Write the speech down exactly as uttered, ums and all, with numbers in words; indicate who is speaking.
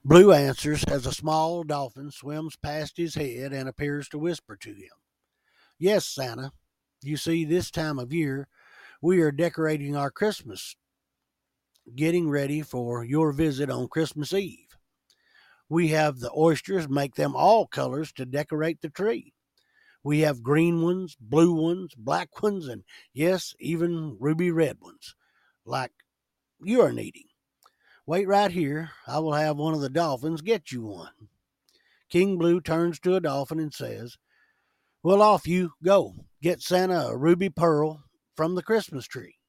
Speaker 1: Blue answers as a small dolphin swims past his head and appears to whisper to him. Yes, Santa. You see, this time of year, we are decorating our Christmas, getting ready for your visit on Christmas Eve. We have the oysters make them all colors to decorate the tree. We have green ones, blue ones, black ones, and yes, even ruby red ones, like you are needing. Wait right here. I will have one of the dolphins get you one. King Blue turns to a dolphin and says, Well, off you go. Get Santa a ruby pearl from the Christmas tree.